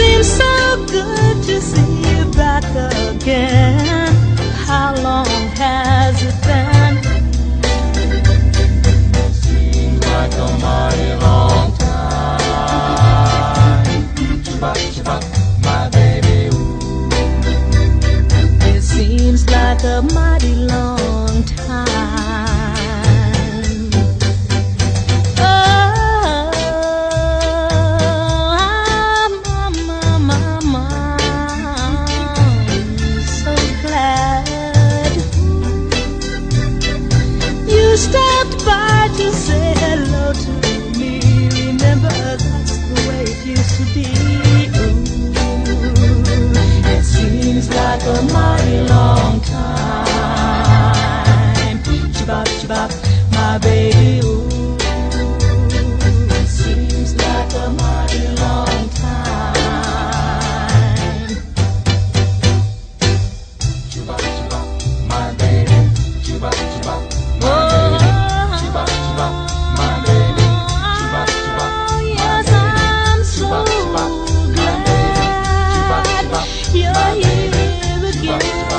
seems so good to see you back again. How long has it been? Seems like a mighty long time. Chibop, chibop, my baby, ooh. It seems like a mighty long time. You stopped by to say hello to me. Remember, that's the way it used to be. Ooh, it seems like a mighty long time. Chibop, chibop, my baby, ooh. It seems like a mighty long time. Chibop, chibop, my baby, chibop, chibop. You're here again.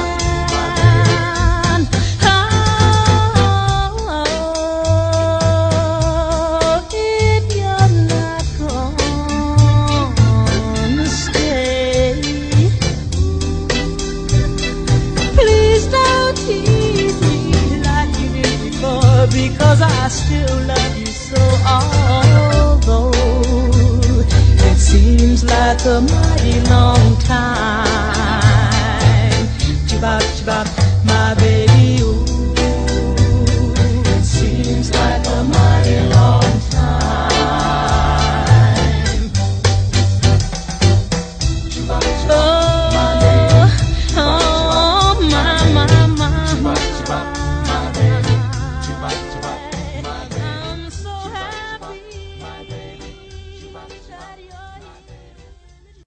Oh, if you're not gonna stay, please don't tease me like you did before, because I still love you so. Although it seems like a mighty long time.